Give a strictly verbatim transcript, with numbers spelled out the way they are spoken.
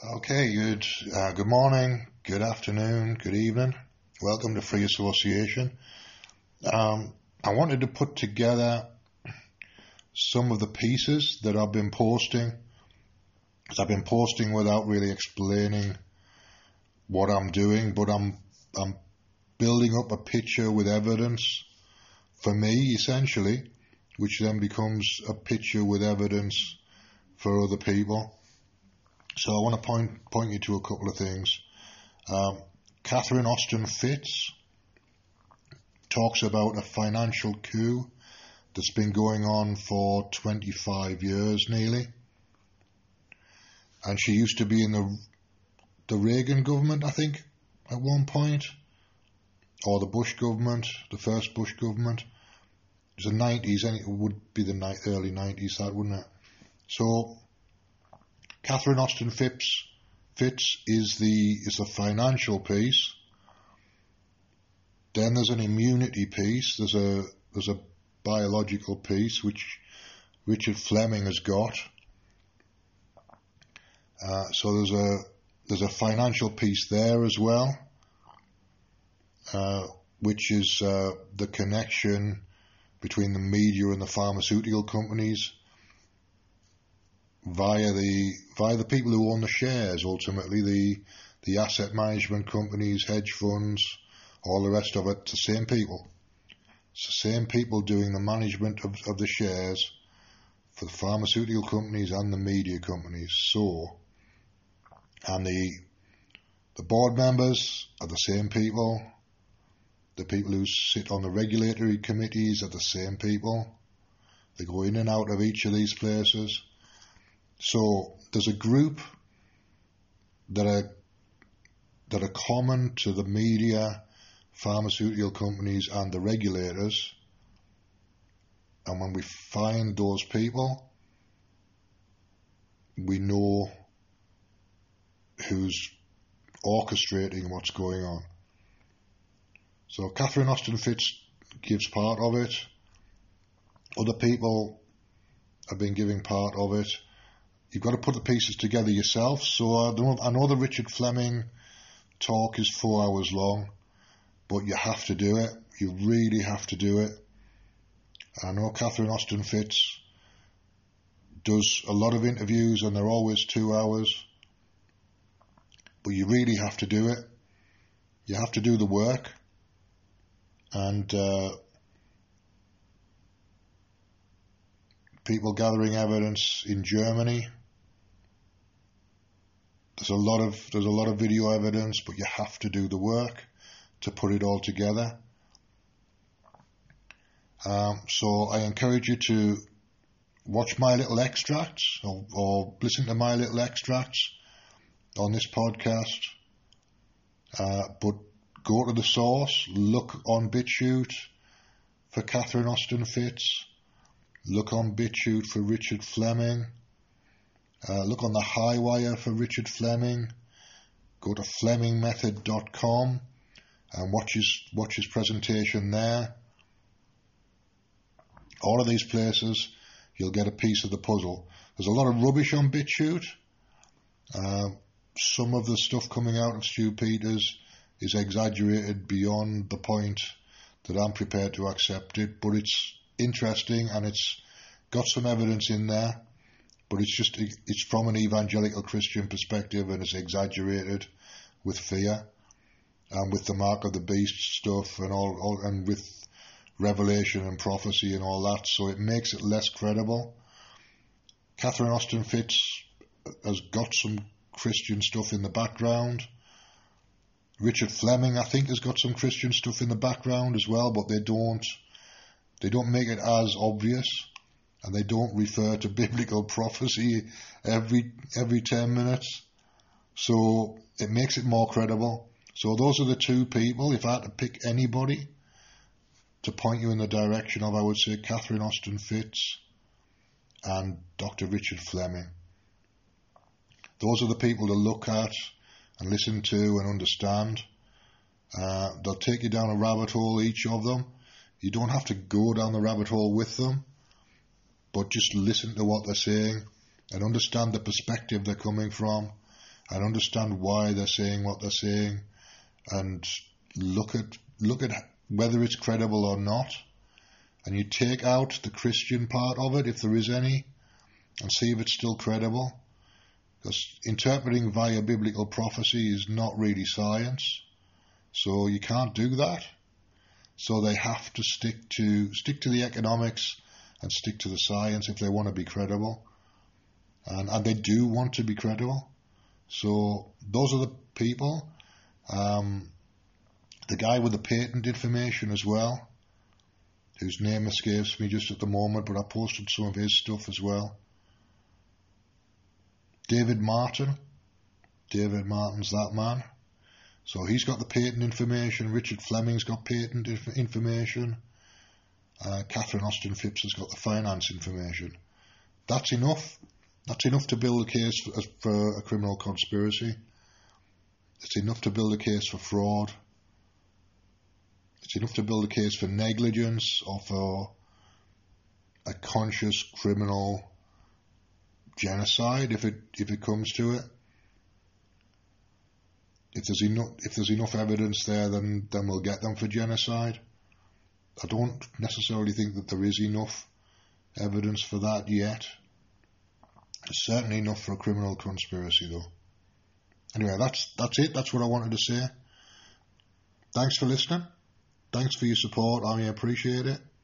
Okay, good uh, good morning, good afternoon, good evening. Welcome to Free Association. Um, I wanted to put together some of the pieces that I've been posting, because I've been posting without really explaining what I'm doing, but I'm I'm building up a picture with evidence for me, essentially, which then becomes a picture with evidence for other people. So I want to point point you to a couple of things. Um, Catherine Austin Fitts talks about a financial coup that's been going on for twenty-five years nearly. And she used to be in the the Reagan government, I think, at one point, or the Bush government, the first Bush government. It was the nineties, and it would be the ni- early nineties, that wouldn't it? So Catherine Austin Fitts, Fitts is the is the financial piece. Then there's an immunity piece. There's a there's a biological piece which Richard Fleming has got. Uh, so there's a there's a financial piece there as well, uh, which is uh, the connection between the media and the pharmaceutical companies via the via the people who own the shares, ultimately the the asset management companies, hedge funds, all the rest of it. It's the same people. It's the same people doing the management of, of the shares for the pharmaceutical companies and the media companies. So, and the the board members are the same people. The people who sit on the regulatory committees are the same people. They go in and out of each of these places. So there's a group that are that are common to the media, pharmaceutical companies and the regulators, and when we find those people, we know who's orchestrating what's going on. So Catherine Austin Fitts gives part of it. Other people have been giving part of it. You've got to put the pieces together yourself. So I know, I know the Richard Fleming talk is four hours long, but you have to do it. You really have to do it. I know Catherine Austin Fitts does a lot of interviews and they're always two hours, but you really have to do it. You have to do the work. And uh, people gathering evidence in Germany. There's a lot of there's a lot of video evidence, but you have to do the work to put it all together. Um, so I encourage you to watch my little extracts or, or listen to my little extracts on this podcast. Uh, but go to the source, look on BitChute for Catherine Austin Fitts, look on BitChute for Richard Fleming. Uh, look on the Highwire for Richard Fleming. Go to fleming method dot com and watch his, watch his presentation there. All of these places, you'll get a piece of the puzzle. There's a lot of rubbish on BitChute. Uh, some of the stuff coming out of Stu Peters is exaggerated beyond the point that I'm prepared to accept it, but it's interesting and it's got some evidence in there. But it's just, it's from an evangelical Christian perspective and it's exaggerated with fear and with the mark of the beast stuff and all, all and with revelation and prophecy and all that. So it makes it less credible. Catherine Austin Fitts has got some Christian stuff in the background. Richard Fleming, I think, has got some Christian stuff in the background as well, but they don't, they don't make it as obvious. And they don't refer to biblical prophecy every every ten minutes. So it makes it more credible. So those are the two people. If I had to pick anybody to point you in the direction of, I would say Catherine Austin Fitts and Doctor Richard Fleming. Those are the people to look at and listen to and understand. Uh, they'll take you down a rabbit hole, each of them. You don't have to go down the rabbit hole with them, but just listen to what they're saying and understand the perspective they're coming from and understand why they're saying what they're saying, and look at look at whether it's credible or not, and you take out the Christian part of it, if there is any, and see if it's still credible. Because interpreting via biblical prophecy is not really science, so you can't do that. So they have to stick to stick to the economics and stick to the science if they want to be credible, and and they do want to be credible. So those are the people. Um, the guy with the patent information as well, whose name escapes me just at the moment, but I posted some of his stuff as well. David Martin. David Martin's that man. So he's got the patent information. Richard Fleming's got patent inf- information. Uh, Catherine Austin Phipps has got the finance information. That's enough. That's enough to build a case for, for a criminal conspiracy. It's enough to build a case for fraud. It's enough to build a case for negligence or for a conscious criminal genocide, if it if it comes to it. If there's enough if there's enough evidence there, then then we'll get them for genocide. I don't necessarily think that there is enough evidence for that yet. There's certainly enough for a criminal conspiracy, though. Anyway, that's that's it. That's what I wanted to say. Thanks for listening. Thanks for your support. I appreciate it.